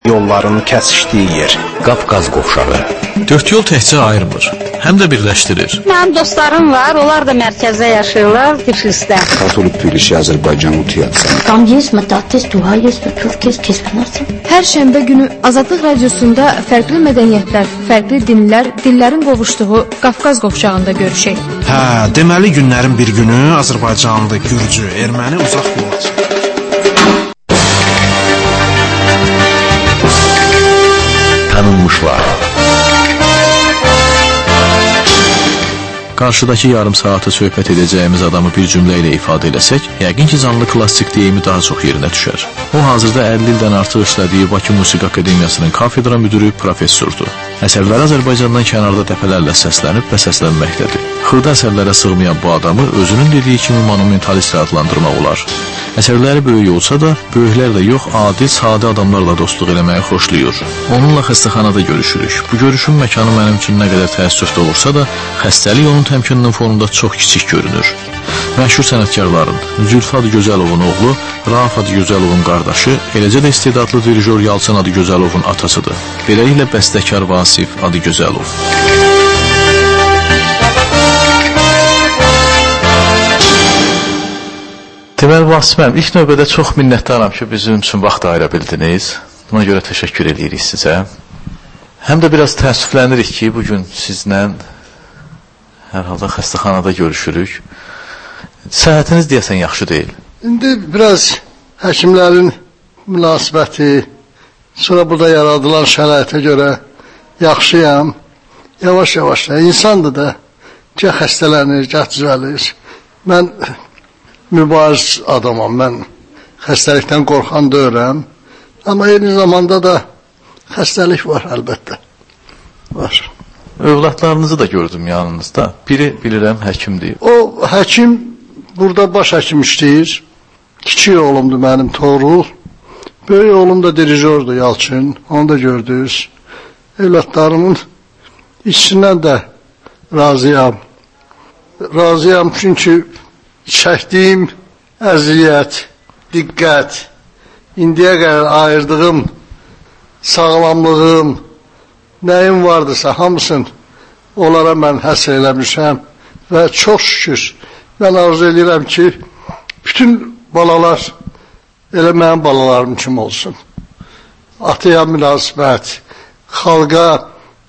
yollarını kəsişdiyi yer. Qafqaz qovşağı. Dörd yol təkcə ayırmır, həm də birləşdirir. Mənim dostlarım var, onlar da mərkəzdə yaşayırlar, Tiflisdə. Katolik Tbilisi, Azərbaycan Utiyatsan. Tam есть, мататес, туha есть, Türkiye, kesmənarsan. Hər şənbə günü Azadlıq Radiosunda fərqli mədəniyyətlər, fərqli dinlər, dillərin qovuşduğu Qafqaz qovşağında görüşək. Hə, deməli günlərin bir günü Azərbaycanlı, Gürcü, erməni uzaq yola çıxır. Tanınmışlar. Qarşıdakı yarım saatı söhbət edəcəyimiz adamı bir cümlə ilə ifadə eləsək, yəqin ki, canlı klassik deyimi daha çox yerinə düşər. O, hazırda 50 ildən artıq işlədiyi Bakı Musiqi Akademiyasının kafedra müdürü, professordur. Əsərləri Azərbaycandan kənarda dəfələrlə səslənib və səslənməkdədir. Xırda əsərlərə sığmayan bu adamı özünün dediyi kimi monumentalist adlandırmaq olar. Əsərləri böyük olsa da, böyüklər də yox, adi, sadə adamlarla dostluq eləməyi xoşlayır. Onunla xəstəxanada görüşürük. Bu görüşün məkanı mənim üçün nə qədər təəssüfdə olursa da, xəstəlik onun təmkininin fonunda çox kiçik görünür. Məşhur sənətkarların Zülfü Adıgözəlovun oğlu, Rauf Adıgözəlovun qardaşı, eləcə də istedadlı dirijor Yalçın Adıgözəlovun atasıdır. Beləliklə bəstəkar Vasif Adıgözəlov. Deməli, Vasif mənim, ilk növbədə çox minnətdaram ki, bizim üçün vaxt ayıra bildiniz. Buna görə təşəkkür edirik sizə. Həm də biraz təəssüflənirik ki, bugün sizlə hər halda xəstəxanada görüşürük. Səhhətiniz deyəsən yaxşı deyil. İndi biraz həkimlərin münasibəti, sonra burada yaradılan şəraitə görə yaxşıyam. Yavaş-yavaş da, insandır da, gəh xəstələnir, gəh düzəlir. Mən mübariz adamam, mən xəstəlikdən qorxan deyirəm. Amma eyni zamanda da xəstəlik var əlbəttə. Var. Övladlarınızı da gördüm yanınızda. Biri bilirəm həkimdir. O həkim burada baş həkim işləyir. Kiçik oğlumdur mənim Toğrul. Böyük oğlum da dirijordur Yalçın. Onu da gördünüz. Evlatlarımın işindən də razıyam. Razıyam çünki çəkdiyim əziyyət, diqqət, indiyə qədər ayırdığım sağlamlığım, nəyim vardısa hamısını onlara mən həsr eləmişəm və çox şükür mən arzu edirəm ki, bütün balalar elə mənim balalarım kimi olsun. Atıya münasibət, xalqa,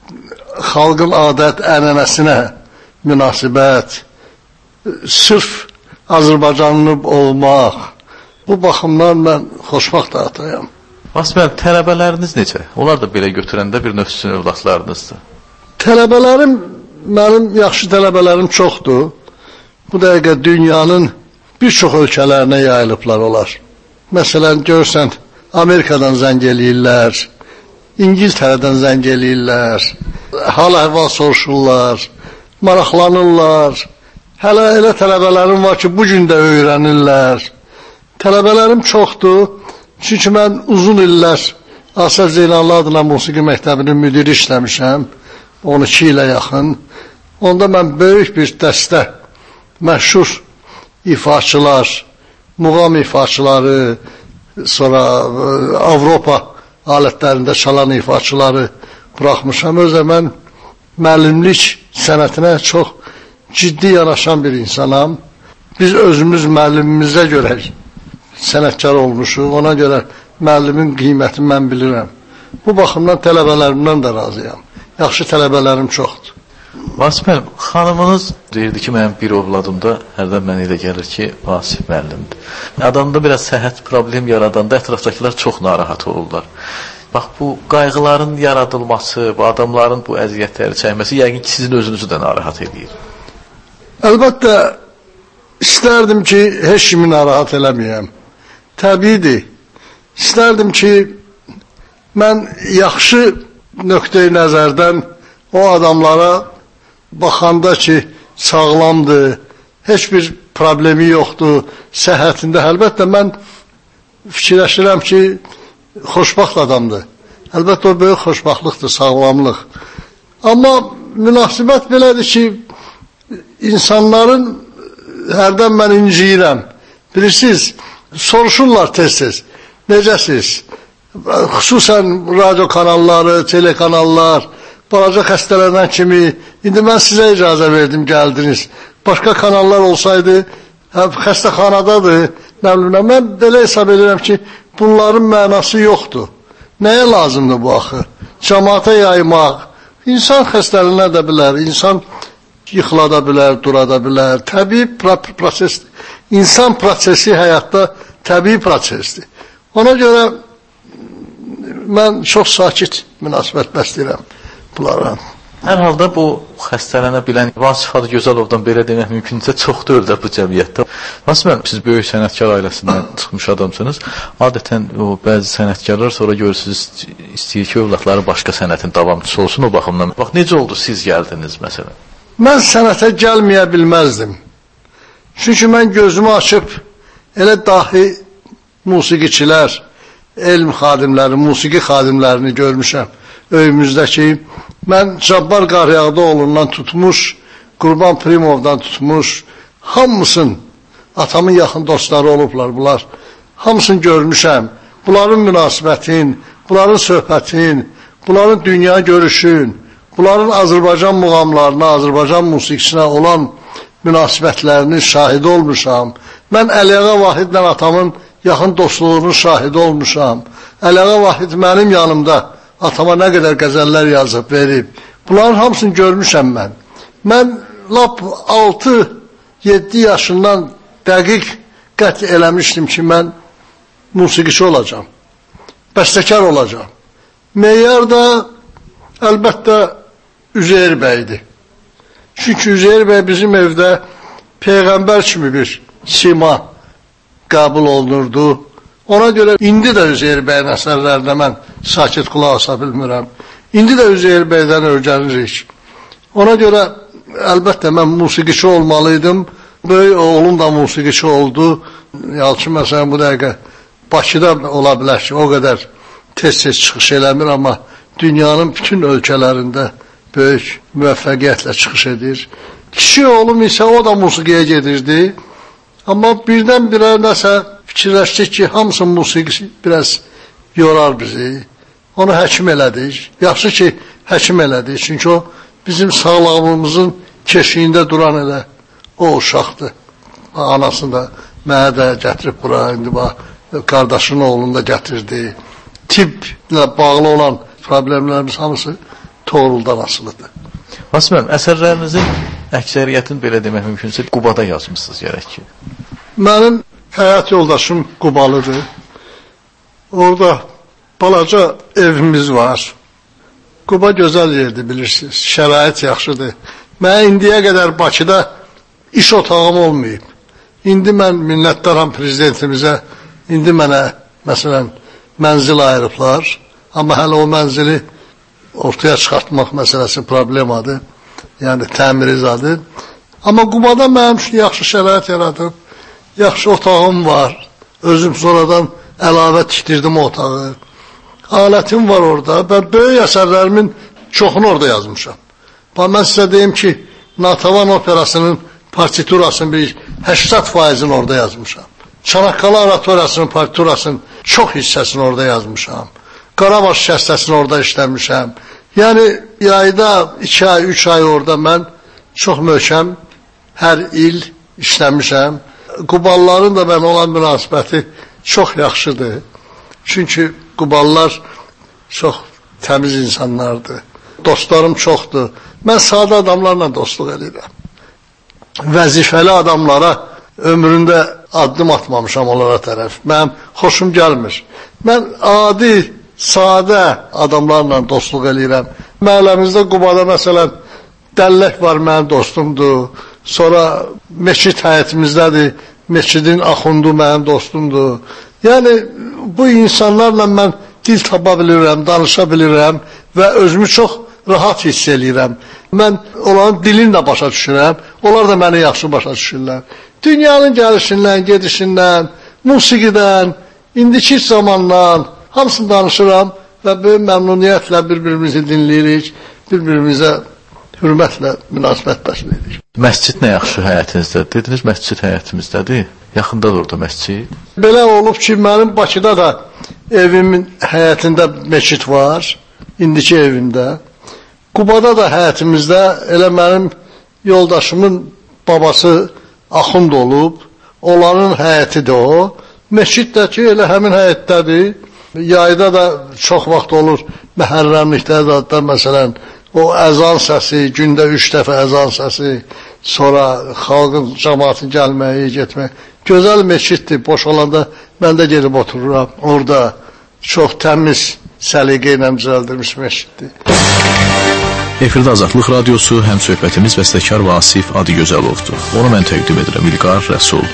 xalqın adət ənənəsinə münasibət, sırf Azərbaycanlı olmaq, bu baxımdan mən xoşbəxt atayam. Vasif, tələbələriniz necə? Onlar da belə götürəndə bir növ sizin övladlarınızdır. Tələbələrim, mənim yaxşı tələbələrim çoxdur. Bu dəqiqə dünyanın bir çox ölkələrinə yayılıblar olar. Məsələn, görsən, Amerikadan zəng eləyirlər, İngiltərədən zəng eləyirlər, hal-əhval soruşurlar, maraqlanırlar. Hələ elə tələbələrim var ki, bugün də öyrənirlər. Tələbələrim çoxdur. Çünki mən uzun illər Asaf Zeynallı adına musiqi məktəbinin müdiri işləmişəm, 12 ilə yaxın. Onda mən böyük bir dəstə məşhur ifaçılar, muğam ifaçıları, sonra Avropa alətlərində çalan ifaçıları buraxmışam. Özə mən müəllimlik sənətinə çox ciddi yanaşan bir insanam. Biz özümüz müəllimimizə görə sənətkar olmuşuq, ona görə müəllimin qiymətini mən bilirəm. Bu baxımdan tələbələrimdən də razıyam. Yaxşı tələbələrim çoxdur. Vasif müəllim, xanımınız deyirdi ki, mənim bir ovladımda hərdən mənə elə gəlir ki, Vasif müəllimdir. Adamda biraz səhhət problem yaradanda ətrafdakılar çox narahat olurlar. Bax, bu qayğıların yaradılması, bu adamların bu əziyyətləri çəkməsi yəqin ki, sizin özünüzü də narahat edir. Əlbəttə, istərdim ki, heç kimi narahat eləməyəm. Təbiidir. İstərdim ki, mən yaxşı nöqteyi nəzərdən o adamlara baxanda ki, sağlamdır, heç bir problemi yoxdur, səhhətində. Əlbəttə, mən fikirləşirəm ki, xoşbaxt adamdır. Əlbəttə, o böyük xoşbaxtlıqdır, sağlamlıq. Amma münasibət belədir ki, insanların hərdən mən inciyirəm. Bilirsiniz, soruşurlar tez-tez. Necəsiz? xüsusən radio kanalları, telekanallar, balaca xəstələnən kimi, indi mən sizə icazə verdim, gəldiniz. Başqa kanallar olsaydı, xəstəxanadadır, nə bilməm, mən belə hesab edirəm ki, bunların mənası yoxdur. Nəyə lazımdır bu axı? Cəmaata yaymaq, insan xəstələnə də bilər, insan yıxılada bilər, durada bilər, təbii prosesdir. İnsan prosesi həyatda təbii prosesdir. Ona görə mən çox sakit münasibət bəsləyirəm bunlara. Hər halda bu xəstələnə bilən Vasif Adıgözəlovdan belə demək mümkünsə çoxdur da bu cəmiyyətdə. Vasif müəllim, siz böyük sənətkar ailəsindən çıxmış adamsınız. Adətən o bəzi sənətkarlar sonra görürsünüz istəyir ki, övladları başqa sənətin davamçısı olsun o baxımdan. Bax necə oldu siz gəldiniz məsələn? Mən sənətə gəlməyə bilməzdim. Çünki mən gözümü açıb elə dahi musiqiçilər, elm xadimləri, musiqi xadimlərini görmüşəm öyümüzdəki. Mən Cabbar Qaryağdıoğlu'ndan tutmuş, Qurban Primov'dan tutmuş, hamısın, atamın yaxın dostları olublar bunlar. Hamısını görmüşəm. Bunların münasibətin, bunların söhbətin, bunların dünya görüşün, bunların Azərbaycan muğamlarına, Azərbaycan musiqisinə olan münasibətlərini şahidi olmuşam. Mən Əliağa Vahidlə atamın yaxın dostluğunun şahidi olmuşam. Əliağa Vahid mənim yanımda atama nə qədər qəzəllər yazıb, verib. Bunların hamısını görmüşəm mən. Mən lap 6-7 yaşından dəqiq qət eləmişdim ki, mən musiqiçi olacam, bəstəkar olacam. Meyyar da əlbəttə Üzeyir bəydir. Çünki Üzeyir bəy bizim evdə Peyğəmbər kimi bir sima qəbul olunurdu. Ona görə indi də Üzeyir bəyin əsərlərinə mən sakit qulaq asa bilmirəm. İndi də Üzeyir bəydən öyrənirik. Ona görə əlbəttə mən musiqiçi olmalıydım. Böyük oğlum da musiqiçi oldu. Yalçın məsələn bu dəqiqə Bakıda ola bilər ki, o qədər tez-tez çıxış eləmir, amma dünyanın bütün ölkələrində böyük müvəffəqiyyətlə çıxış edir. Kişi oğlum isə o da musiqiyə gedirdi. Amma birdən-birə nəsə fikirləşdik ki, hamısı musiqisi biraz yorar bizi. Onu həkim elədik. Yaxşı ki, həkim elədik. Çünki o bizim sağlığımızın keşiyində duran elə o uşaqdır. Anasını da mənə də gətirib bura, indi bax, qardaşının oğlunu da gətirdi. Tibblə bağlı olan problemlərimiz hamısı Toğruldan asılıdır. Vasif müəllim, əsərlərinizin əksəriyyətini belə demək mümkünsə Qubada yazmışsınız gərək ki. Mənim həyat yoldaşım Qubalıdır. Orada balaca evimiz var. Quba gözəl yerdir, bilirsiniz. Şərait yaxşıdır. Mən indiyə qədər Bakıda iş otağım olmayıb. İndi mən minnətdaram prezidentimizə. İndi mənə, məsələn, mənzil ayırıblar. Amma hələ o mənzili ortaya çıxartmaq məsələsi problemadır. Yəni, təmirizadır. Amma Qubada mənim üçün yaxşı şərait yaradıb. Yaxşı otağım var. Özüm sonradan əlavə tikdirdim o otağı. Alətim var orada. Və böyük əsərlərimin çoxunu orada yazmışam. Mən sizə deyim ki, Natavan operasının partiturasının bir 80%'ini orada yazmışam. Çanakkale oratoriyasının partiturasının çox hissəsini orada yazmışam. Qarabaş şəstəsini orada işləmişəm. Yəni, yayda 2 ay, 3 ay orada mən çox möhkəm hər il işləmişəm. Qubalların da mən olan münasibəti çox yaxşıdır. Çünki Quballar çox təmiz insanlardır. Dostlarım çoxdur. Mən sadə adamlarla dostluq edirəm. Vəzifəli adamlara ömründə addım atmamışam onlara tərəf. Mənim xoşum gəlmir. Mən adi, sadə adamlarla dostluq edirəm. Məhəlləmizdə Qubada məsələn Dəllək var, mənim dostumdur. Sonra meçid həyətimizdədir. Meçidin axundu mənim dostumdur. Yəni, bu insanlarla mən dil tapa bilirəm, danışa bilirəm və özümü çox rahat hiss edirəm. Mən onların dilini də başa düşürəm, onlar da məni yaxşı başa düşürlər. Dünyanın gəlişindən, gedişindən, musiqidən, indiki zamandan hamısını danışıram və böyük məmnuniyyətlə bir-birimizi dinləyirik, bir-birimizə hürmətlə münasibət bəsləyirik. Məscid nə yaxşı həyətinizdə? Dediniz, məscid həyətimizdədir. Yaxındadır orada məscid. Belə olub ki, mənim Bakıda da evimin həyətində meçid var, indiki evimdə. Qubada da həyətimizdə elə mənim yoldaşımın babası axund olub, onların həyətidir o. Meçid də ki, elə həmin həyətdədir. Yayda da çox vaxt olur, məhərrəmlikdə də məsələn, o əzan səsi, gündə 3 dəfə əzan səsi, sonra xalqın, cəmaatın gəlməyi, getməyi. Gözəl meçiddir, boş olanda mən də gedib otururam. Orada çox təmiz, səliqə ilə düzəldilmiş meçiddir. Efirdə Azadlıq Radiosu, həm söhbətimiz bəstəkar Vasif Adıgözəlovdur. Onu mən təqdim edirəm, İlqar Rəsul.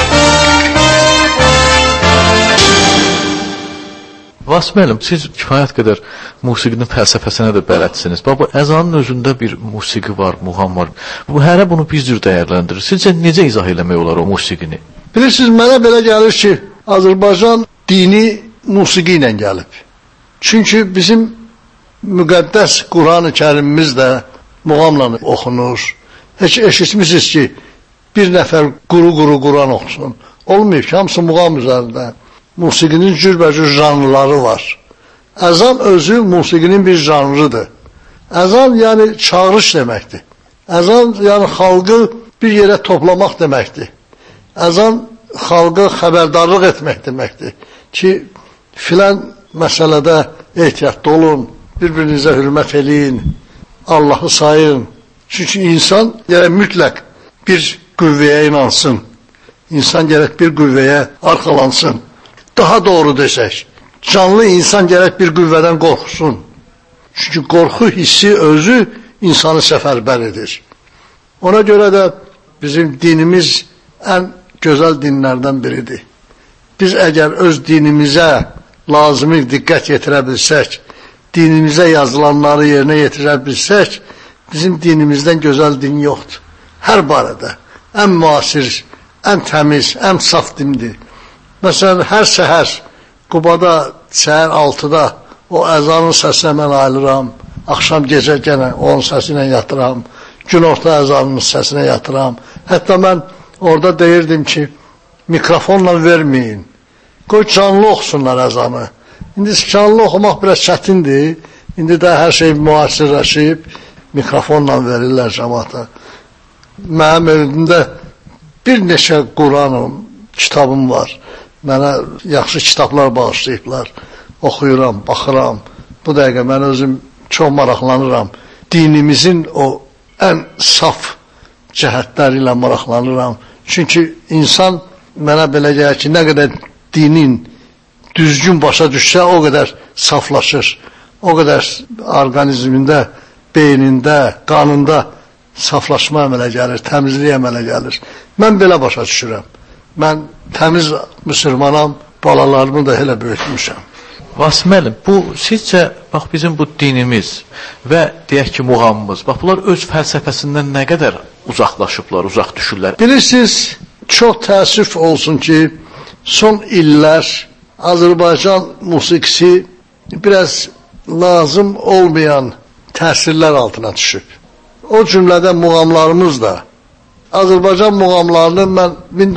Vasif müəllim, siz kifayət qədər musiqinin fəlsəfəsinə də bələdsiniz. Bu əzanın özündə bir musiqi var, muğam var. Bu hərə bunu bir cür dəyərləndirir. Sizcə necə izah eləmək olar o musiqini? Bilirsiniz, mənə belə gəlir ki, Azərbaycan dini musiqi ilə gəlib. Çünki bizim müqəddəs Quran-ı Kərimimiz də muğamla oxunur. Heç eşitmişsiniz ki, bir nəfər quru Quran oxusun. Olmayıb ki, hamısı muğam üzərində. Musiqinin cürbəcür janrları var. Əzan özü musiqinin bir janrıdır. Əzan yəni çağırış deməkdir. Əzan yəni xalqı bir yerə toplamaq deməkdir. Əzan xalqı xəbərdarlıq etmək deməkdir. Ki, filan məsələdə ehtiyatlı olun, bir-birinizə hürmət eləyin, Allahı sayın. Çünki insan gərək mütləq bir qüvvəyə inansın. İnsan gərək bir qüvvəyə arxalansın. Daha doğru desək, canlı insan gərək bir qüvvədən qorxusun. Çünki qorxu hissi özü insanı səfərbər edir. Ona görə də bizim dinimiz ən gözəl dinlərdən biridir. Biz əgər öz dinimizə lazımi diqqət yetirə bilsək, dinimizə yazılanları yerinə yetirə bilsək, bizim dinimizdən gözəl din yoxdur. Hər barədə ən müasir, ən təmiz, ən saf dindir. Məsələn, hər səhər Qubada səhər 6-da o əzanın səsinə mən ayılıram, axşam gecə gənə onun səsi ilə yatıram, günorta əzanının səsinə yatıram. Hətta mən orada deyirdim ki, mikrofonla verməyin, qoy canlı oxusunlar əzanı. İndi canlı oxumaq biraz çətindir, indi də hər şey müasirləşib, mikrofonla verirlər cəmaata. Mənim evimdə bir neçə Quranım, kitabım var. Mənə yaxşı kitablar bağışlayıblar. Oxuyuram, baxıram. Bu dəqiqə mən özüm çox maraqlanıram. Dinimizin o ən saf cəhətləri ilə maraqlanıram. Çünki insan mənə belə gəlir ki, nə qədər dinin düzgün başa düşsə, o qədər saflaşır. O qədər orqanizmində, beynində, qanında saflaşma əmələ gəlir, təmizlik əmələ gəlir. Mən belə başa düşürəm. Mən təmiz müsəlmanam, balalarımı da elə böyütmüşəm. Vasif müəllim, bu sizcə bax bizim bu dinimiz və deyək ki muğamımız, bax bunlar öz fəlsəfəsindən nə qədər uzaqlaşıblar, uzaq düşürlər? Bilirsiniz, çox təəssüf olsun ki, son illər Azərbaycan musiqisi biraz lazım olmayan təsirlər altına düşüb. O cümlədə muğamlarımız da. Azərbaycan muğamlarını mən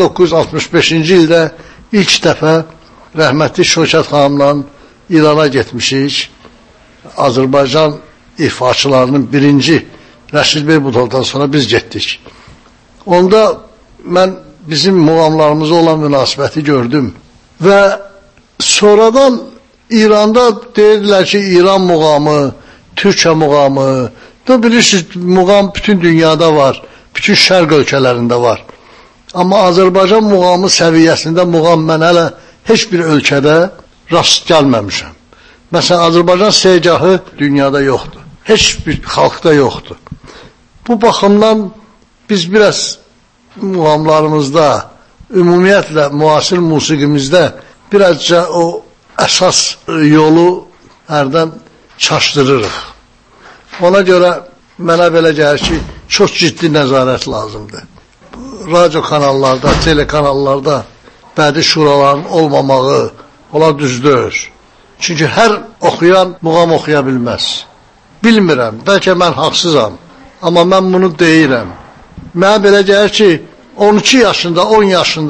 1965-ci ildə ilk dəfə rəhmətli Şökət xanımla İrana getmişik. Azərbaycan ifaçılarının birinci Rəşid Beybudovdan sonra biz getdik. Onda mən bizim muğamlarımıza olan münasibəti gördüm. Və sonradan İranda deyirlər ki, İran muğamı, Türkiyə muğamı, da bilirsiniz, muğam bütün dünyada var. Bütün şərq ölkələrində var. Amma Azərbaycan muğamı səviyyəsində muğam mən hələ heç bir ölkədə rast gəlməmişəm. Məsələn, Azərbaycan segahı dünyada yoxdur. Heç bir xalqda yoxdur. Bu baxımdan biz biraz muğamlarımızda, ümumiyyətlə müasir musiqimizdə birazca o əsas yolu hərdən çaşdırırıq. Ona görə mənə belə gəlir ki, çox ciddi nəzarət lazımdır. Radio kanallarda, telekanallarda bədii şuraların olmamağı, ola düzdür. Çünki hər oxuyan muğam oxuya bilməz. Bilmirəm, bəlkə mən haqsızam, amma mən bunu deyirəm. Mənə belə gəlir ki, 12 yaşında, 10 yaşında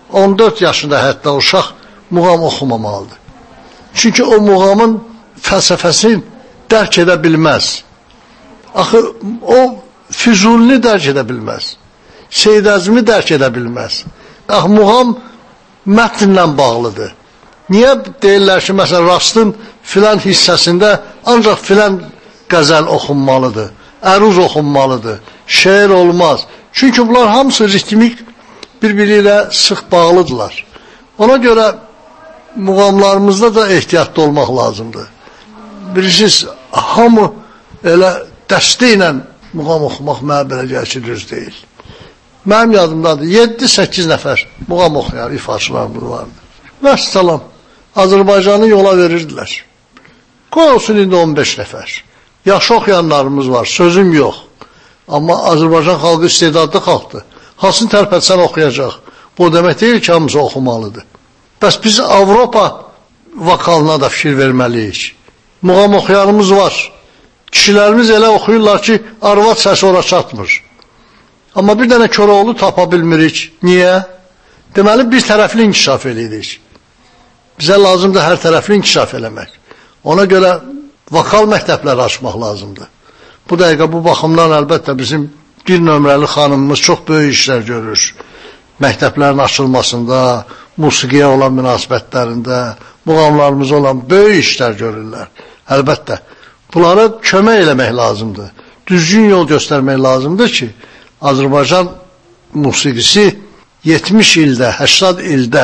14 yaşında hətta uşaq muğam oxumamalıdır. Çünki o muğamın fəlsəfəsini dərk edə bilməz. Axı o Füzulini dərk edə bilməz. Seyid Əzmi dərk edə bilməz. Axı muğam mətnlə bağlıdır. Niyə deyirlər ki, məsələn, Rastın filan hissəsində ancaq filan qəzəl oxunmalıdır, əruz oxunmalıdır, şeir olmaz. Çünki bunlar hamısı ritmik bir-biri ilə sıx bağlıdırlar. Ona görə muğamlarımızda da ehtiyatlı olmaq lazımdır. Bilirsiniz, hamı elə dəstə ilə muğam oxumaq mənə belə gəlir ki, düz deyil. Mənim yadımdadır, 7-8 nəfər muğam oxuyan ifaçılarımız vardı. Vəssalam, Azərbaycanı yola verirdilər. Qoy olsun indi 15 nəfər. Yaxşı oxuyanlarımız var, sözüm yox. Amma Azərbaycan xalqı istedadlı xalqdır. Hansını tərpətsən oxuyacaq. Bu demək deyil ki, hamısı oxumalıdır. Bəs biz Avropa vokalına da fikir verməliyik. Muğam oxuyanımız var. Kişilərimiz elə oxuyurlar ki, arvad səsi ora çatmır. Amma bir dənə Koroğlu tapa bilmirik. Niyə? Deməli, bir tərəfli inkişaf edirik. Bizə lazımdır hər tərəfli inkişaf eləmək. Ona görə vokal məktəbləri açmaq lazımdır. Bu dəqiqə bu baxımdan əlbəttə bizim bir nömrəli xanımımız çox böyük işlər görür. Məktəblərin açılmasında, musiqiyə olan münasibətlərində, muğamlarımız olan böyük işlər görürlər. Əlbəttə, bunlara kömək eləmək lazımdır. Düzgün yol göstərmək lazımdır ki, Azərbaycan musiqisi 70 ildə, 80 ildə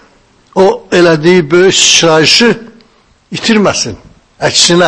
o elədiyi böyük sıçrayışı itirməsin, əksinə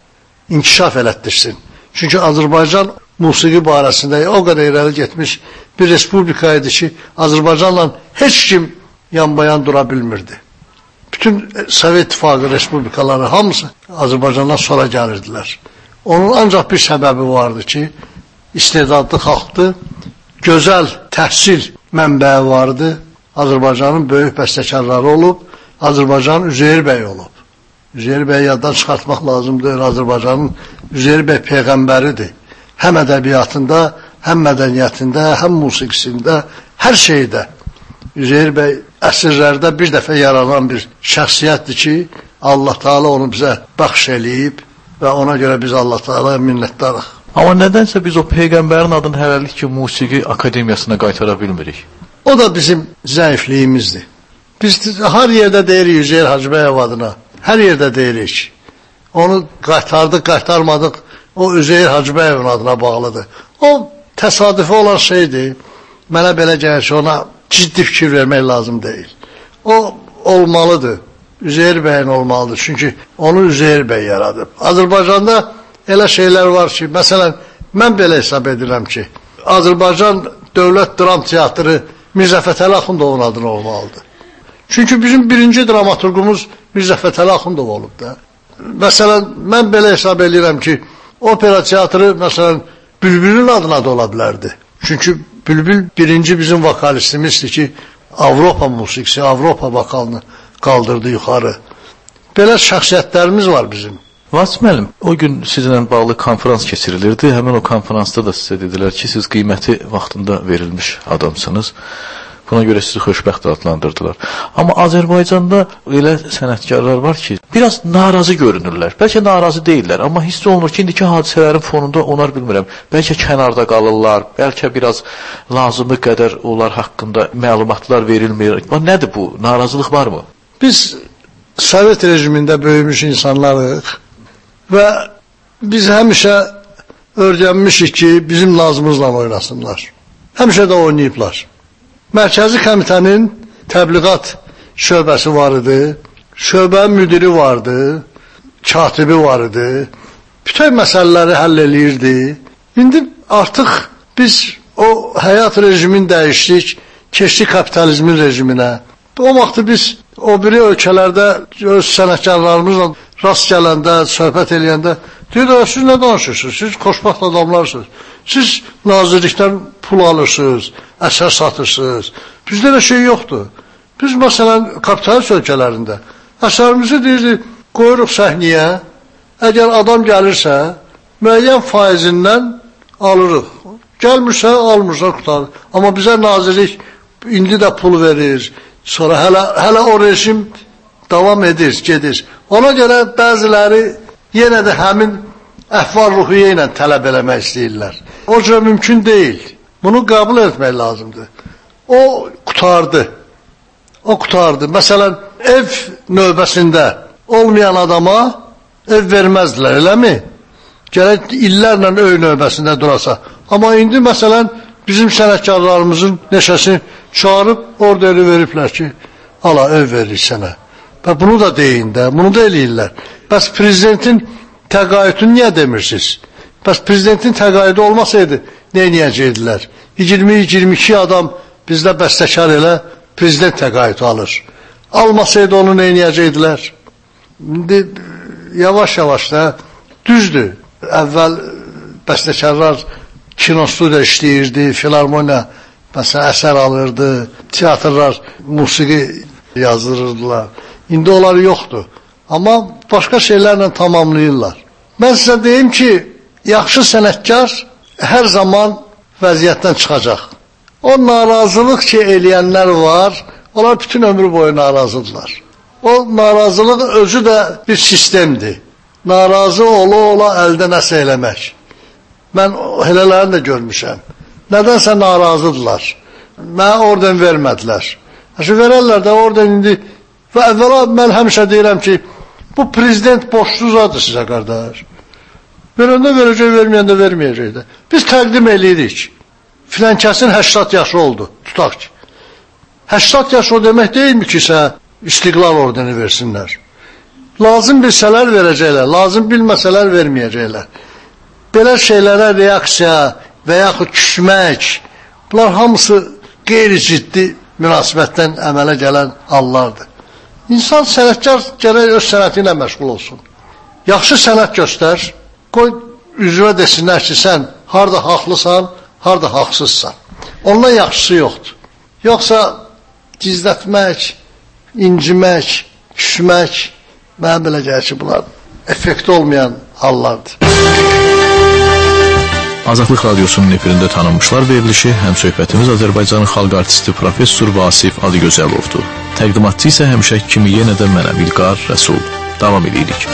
inkişaf elətdirsin. Çünki Azərbaycan musiqi barəsində o qədər irəli getmiş bir respublika idi ki, Azərbaycanla heç kim yanbayan dura bilmirdi. Bütün Sovet İttifaqı respublikaları hamısı Azərbaycandan sonra gəlirdilər. Onun ancaq bir səbəbi vardı ki, istedadlı xalqdır, gözəl təhsil mənbəyi vardı, Azərbaycanın böyük bəstəkarları olub, Azərbaycanın Üzeyir bəy olub. Üzeyir bəyi yaddan çıxartmaq lazımdır, Azərbaycanın Üzeyir bəy peyğəmbəridir. Həm ədəbiyyatında, həm mədəniyyətində, həm musiqisində, hər şeydə. Üzeyir bəy əsrlərdə bir dəfə yaranan bir şəxsiyyətdir ki, Allah Teala onu bizə bəxş eləyib və ona görə biz Allah Teala'ya minnətdarıq. Amma nədənsə biz o peyğəmbərin adını hələlik ki, musiqi akademiyasına qaytara bilmirik. O da bizim zəifliyimizdir. Biz hər yerdə deyirik Üzeyir Hacıbəyov adına, hər yerdə deyirik. Onu qaytardıq, qaytarmadıq, o Üzeyir Hacıbəyovun adına bağlıdır. O təsadüfi olan şeydir. Mənə belə gəlir ki, ona ciddi fikir vermək lazım deyil. O olmalıdır, Üzeyir bəyin olmalıdır. Çünki onu Üzeyir bəy yaradıb. Azərbaycanda elə şeylər var ki, məsələn, mən belə hesab edirəm ki, Azərbaycan Dövlət Dram Teatrı Mirzə Fətəli Axundovun adına olmalıdır. Çünki bizim birinci dramaturgumuz Mirzə Fətəli Axundov olub da. Məsələn, mən belə hesab edirəm ki, opera teatrı, məsələn, Bülbülün adına da ola bilərdi. Çünki Bülbül birinci bizim vokalistimizdir ki, Avropa musiqisi, Avropa vokalını qaldırdı yuxarı. Belə şəxsiyyətlərimiz var bizim. Vasif müəllim, o gün sizinlə bağlı konferans keçirilirdi. Həmin o konferansda da sizə dedilər ki, siz qiyməti vaxtında verilmiş adamsınız. Buna görə sizi xoşbəxt adlandırdılar. Amma Azərbaycanda elə sənətkarlar var ki, biraz narazı görünürlər. Bəlkə narazı deyirlər, amma hiss olunur ki, indiki hadisələrin fonunda onlar bilmirəm. Bəlkə kənarda qalırlar, bəlkə biraz lazımı qədər onlar haqqında məlumatlar verilmir. Nədir bu? Narazılıq varmı? Biz Sovet rejimində böyümüş insanlarıq və biz həmişə öyrənmişik ki, bizim nazımızla oynasınlar. Həmişə də oynayıblar. Mərkəzi komitənin təbliğat şöbəsi var idi, şöbənin müdiri vardı, katibi var idi, bütün məsələləri həll eləyirdi. İndi artıq biz o həyat rejimini dəyişdik, keçdik kapitalizmin rejiminə. O vaxtı biz o biri ölkələrdə öz sənətkarlarımızla rast gələndə, söhbət eləyəndə deyirlər, siz nə danışırsınız? Siz xoşbəxt adamlarsınız. Siz nazirlikdən pul alırsınız, əsər satırsınız. Bizdə elə şey yoxdur. Biz məsələn kapitalist ölkələrində əsərimizi deyirik, qoyuruq səhnəyə. Əgər adam gəlirsə, müəyyən faizindən alırıq. Gəlmirsə, almırsa qutarır. Amma bizə nazirlik indi də pul verir. Sonra hələ o rejim davam edir, gedir. Ona görə bəziləri yenə də həmin əhval-ruhiyyə ilə tələb eləmək istəyirlər. O cür mümkün deyil. Bunu qəbul etmək lazımdır. O qutardı. Məsələn, ev növbəsində olmayan adama ev verməzdilər, eləmi? Gərək illərlə öy növbəsində durasa. Amma indi məsələn bizim sənətkarlarımızın neçəsini çağırıb orderi veriblər ki, ala ev verir sənə. Və bunu da deyin də, bunu da eləyirlər. Bəs prezidentin təqaüdünü niyə demirsiniz? Bəs prezidentin təqaüdü olmasaydı, nə eləyəcəkdilər? 20-22 adam bizdə bəstəkar elə prezident təqaüdü alır. Almasaydı onu nə eləyəcəkdilər? İndi yavaş-yavaş da düzdür. Əvvəl bəstəkarlar kinostudiya işləyirdi, filarmoniya məsələn əsər alırdı, teatrlar musiqi yazdırırdılar. İndi onları yoxdur. Amma başqa şeylərlə tamamlayırlar. Mən sizə deyim ki, yaxşı sənətkar hər zaman vəziyyətdən çıxacaq. O narazılıq ki, eləyənlər var, onlar bütün ömrü boyu narazıdırlar. O narazılıq özü də bir sistemdir. Narazı ola əldə nəsə eləmək. Mən elələrini də görmüşəm. Nədənsə narazıdırlar. Mənə orden vermədilər. Verərlər də orden indi. Və əvvəla mən həmişə deyirəm ki, bu prezident borçluzadır sizə, qardaş. Verəndə verəcək, verməyəndə verməyəcək də. Biz təqdim eləyirik. Filankəsin 80 yaşı oldu, tutaq ki. 80 yaş o demək deyilmi ki, İstiqlal ordeni versinlər. Lazım bilsələr verəcəklər, lazım bilməsələr verməyəcəklər. Belə şeylərə reaksiya və yaxud küsmək, bunlar hamısı qeyri-ciddi münasibətdən əmələ gələn hallardır. İnsan sənətkar gərək öz sənəti ilə məşğul olsun. Yaxşı sənət göstər, qoy üzvə desinlər ki, sən harada haqlısan, harada haqsızsan. Ondan yaxşısı yoxdur. Yoxsa gizlətmək, incimək, küsmək, mənə belə gəlir ki, bunlar effekti olmayan hallardır. Azadlıq Radiosunun efirində tanınmışlar verilişi həm söhbətimiz Azərbaycanın xalq artisti professor Vasif Adıgözəlovdur. Təqdimatçı isə həmişə kimi yenə də mənə Vilqar Rəsul. Davam edirik.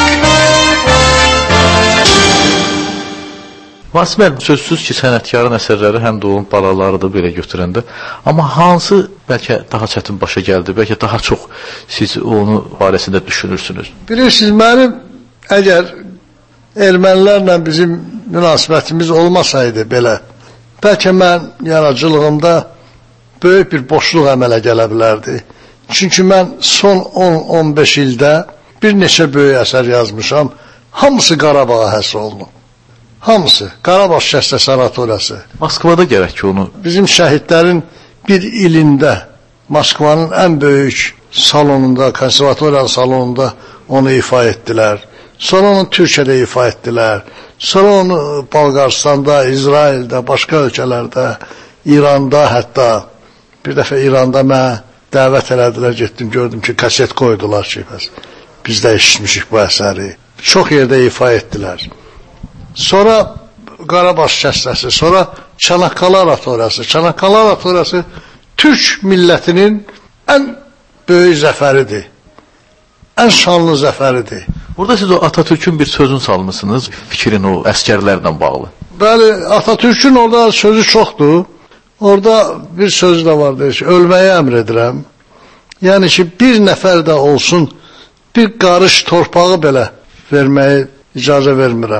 Vasif bəy, sözsüz ki, sənətkarın əsərləri həm də onun balalarıdır belə götürəndə. Amma hansı bəlkə daha çətin başa gəldi, bəlkə daha çox siz onu barəsində düşünürsünüz? Bilirsiniz, mənim əgər ermənilərlə bizim münasibətimiz olmasaydı belə, bəlkə mən yaradıcılığımda böyük bir boşluq əmələ gələ bilərdi. Çünki mən son 10-15 ildə bir neçə böyük əsər yazmışam, hamısı Qarabağa həsr olunub. Hamısı. Qarabağ Şəhər Sanatoriyası. Moskvada gərək ki onu... Bizim şəhidlərin bir ilində Moskvanın ən böyük salonunda, konservatoriyanın salonunda onu ifa etdilər. Sonra onu Türkiyədə ifa etdilər. Sonra onu Balqaristanda, İsraildə, başqa ölkələrdə, İranda hətta. Bir dəfə İranda mənə dəvət elədilər, getdim, gördüm ki, kaset qoydular ki, biz də eşitmişik bu əsəri. Çox yerdə ifa etdilər. Sonra Qarabağ kəstəsi, sonra Çanakkale oratoriyası. Çanakkale oratoriyası Türk millətinin ən böyük zəfəridir. Ən şanlı zəfəridir. Burada siz o Atatürk'ün bir sözünü salmışsınız, fikrin o əskərlərlə bağlı. Bəli, Atatürk'ün orada sözü çoxdur. Orada bir söz də var, deyir ki, ölməyi əmr edirəm. Yəni ki, bir nəfər də olsun, bir qarış torpağı belə verməyi icazə vermirəm.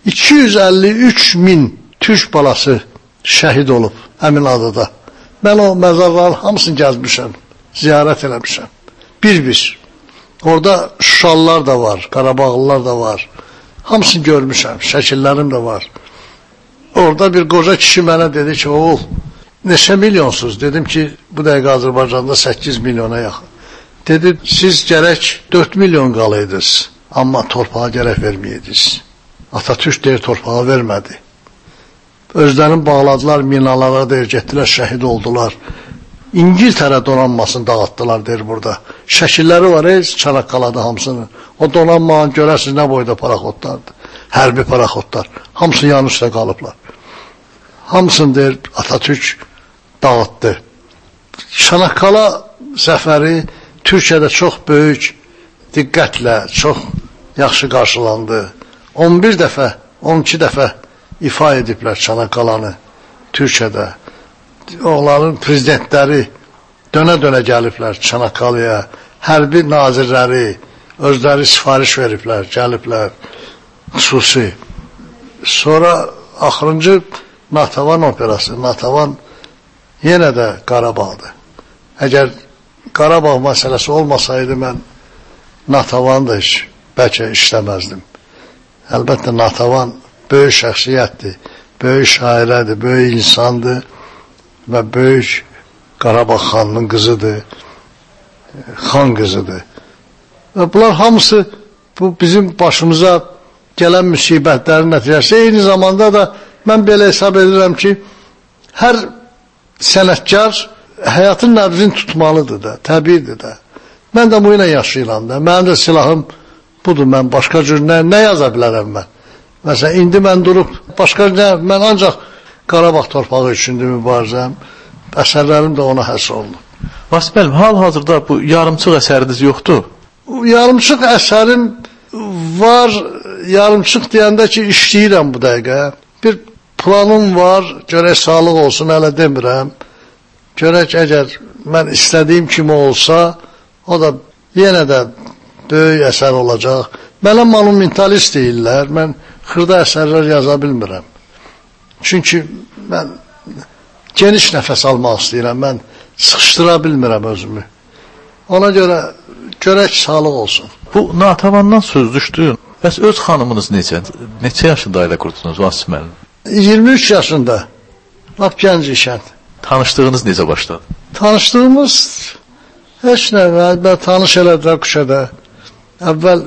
253 min Türk balası şəhid olub həmin adada. Mən o məzarların hamısını gəzmişəm, ziyarət eləmişəm. Bir. Orada Şuşalılar da var, Qarabağlılar da var. Hamısını görmüşəm, şəkillərim də var. Orada bir qoca kişi mənə dedi ki, oğul, neçə milyonsuz? Dedim ki, bu dəqiqə Azərbaycanda 8 milyona yaxın. Dedi, siz gərək 4 milyon qalıydınız, amma torpağa gərək verməyədiniz. Atatürk deyir, torpağa vermədi. Özlərini bağladılar, minalara deyir, getdilər, şəhid oldular. İngiltərə donanmasını dağıtdılar, deyir burada. Şəkilləri var, Çanakkale'da hamısının. O donanmanın görəsiz nə boyda paraxotlardır. Hərbi paraxotlar. Hamısı yan üstə qalıblar. Hamısını deyir, Atatürk dağıtdı. Çanakkala zəfəri Türkiyədə çox böyük diqqətlə, çox yaxşı qarşılandı. 11 dəfə, 12 dəfə ifa ediblər Çanaqqalanı Türkiyədə. Onların prezidentləri dönə-dönə gəliblər Çanaqqalaya, hərbi nazirləri özləri sifariş veriblər, gəliblər xüsusi. Sonra axırıncı Natavan operası, Natavan yenə də Qarabağdır. Əgər Qarabağ məsələsi olmasaydı, mən Natavanı da heç bəlkə işləməzdim. Əlbəttə, Natavan böyük şəxsiyyətdir, böyük şairədir, böyük insandır və böyük Qarabağ xanının qızıdır, xan qızıdır. Və bunlar hamısı bu bizim başımıza gələn müsibətlərin nəticəsi. Eyni zamanda da mən belə hesab edirəm ki, hər sənətkar həyatın nəbzini tutmalıdır da, təbiidir də. Mən də bu ilə yaşayıram da. Mənim də silahım budur, mən başqa cür nə yaza bilərəm mən. Məsələn, indi mən durub, mən ancaq Qarabağ torpağı üçündür mübarizəm, əsərlərim də ona həsr olunur. Vasif müəllim, hal-hazırda bu yarımçıq əsəriniz yoxdur? Yarımçıq əsərim var, yarımçıq deyəndə ki, işləyirəm bu dəqiqə. Bir planım var, görək sağlıq olsun, hələ demirəm. Görək, əgər mən istədiyim kimi olsa, o da yenə də böyük əsər olacaq. Mənə monumentalist deyirlər, mən xırda əsərlər yaza bilmirəm. Çünki mən geniş nəfəs almaq istəyirəm, mən sıxışdıra bilmirəm özümü. Ona görə görək sağlıq olsun. Bu Natavandan söz düşdü. Bəs öz xanımınız neçə yaşında ailə qurdunuz Vasif müəllim? 23 yaşında, lap gənc işən. Tanışdığınız necə başladı? Tanışdığımız heç nə, mən tanış elədilər Kuşada. Əvvəl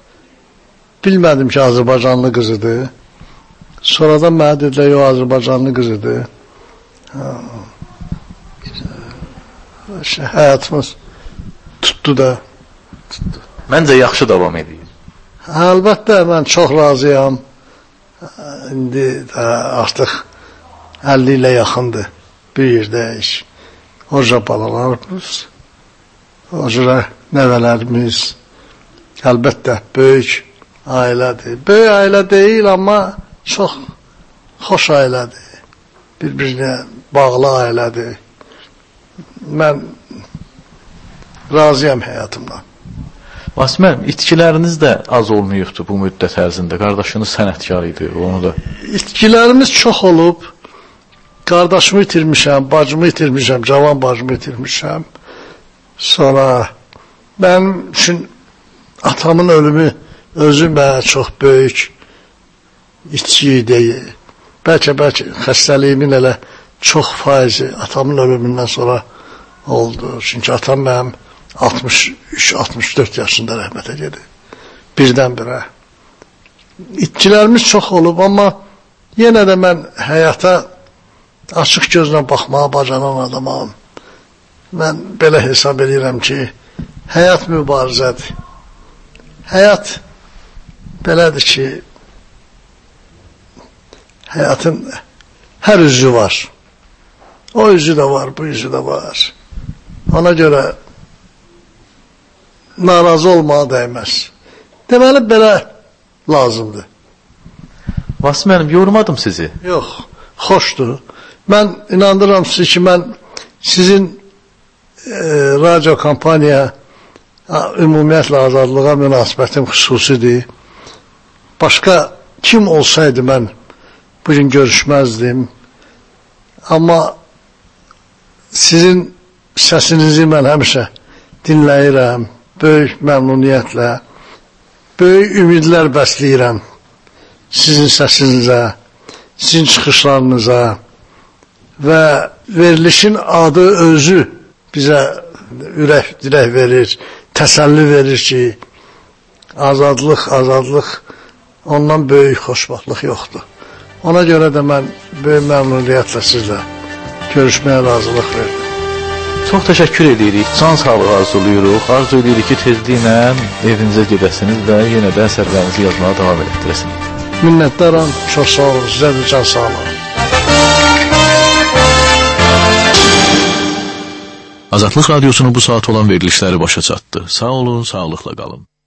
bilmədim ki, Azərbaycanlı qızıdır. Sonradan mənə dedilər, yox, Azərbaycanlı qızıdır. Həyatımız tutdu da. Məncə yaxşı davam edir. Əlbəttə, mən çox razıyam. İndi artıq 50 ilə yaxındır bir yerdə iş. Oca balalarımız, oca nəvələrimiz, əlbəttə, böyük ailədir. Böyük ailə deyil, amma çox xoş ailədir. Bir-birinə bağlı ailədir. Mən razıyam həyatımdan. Vasif müəllim, itkiləriniz də az olmayıbdır bu müddət ərzində. Qardaşınız sənətkar idi, onu da. İtkilərimiz çox olub. Qardaşımı itirmişəm, bacımı itirmişəm, cavan bacımı itirmişəm. Sonra mənim üçün atamın ölümü özü mənə çox böyük itki deyil. Bəlkə xəstəliyimin elə çox faizi atamın ölümündən sonra oldu. Çünki atam mənim 63-64 yaşında rəhmətə gedib. Birdən-birə. İtkilərimiz çox olub, amma yenə də mən həyata açıq gözlə baxmağa bacaran adamam. Mən belə hesab edirəm ki, həyat mübarizədir. Həyat belədir ki, həyatın hər üzü var. O üzü də var, bu üzü də var. Ona görə narazı olmağa dəyməz. Deməli, belə lazımdır. Vasif müəllim, yormadım sizi. Yox, xoşdur. Mən inandırıram sizi ki, mən sizin radyo kampaniya ümumiyyətlə azadlığa münasibətim xüsusidir. Başqa kim olsaydı mən bugün görüşməzdim. Amma sizin səsinizi mən həmişə dinləyirəm, böyük məmnuniyyətlə, böyük ümidlər bəsləyirəm sizin səsinizə, sizin çıxışlarınıza və verilişin adı özü bizə ürək dirək verir, təsəlli verir ki, azadlıq, ondan böyük xoşbaxtlıq yoxdur. Ona görə də mən böyük məmnuniyyətlə sizlə görüşməyə razılıq verdim. Çox təşəkkür edirik, can sağlığı arzulayırıq, arzu edirik ki, tezliklə evinizə gedəsiniz və yenə də əsərlərinizi yazmağa davam etdirəsiniz. Minnətdaram, çox sağ olun, sizə də can sağlığı. Azadlıq Radiosunun bu saat olan verilişləri başa çatdı. Sağ olun, sağlıqla qalın.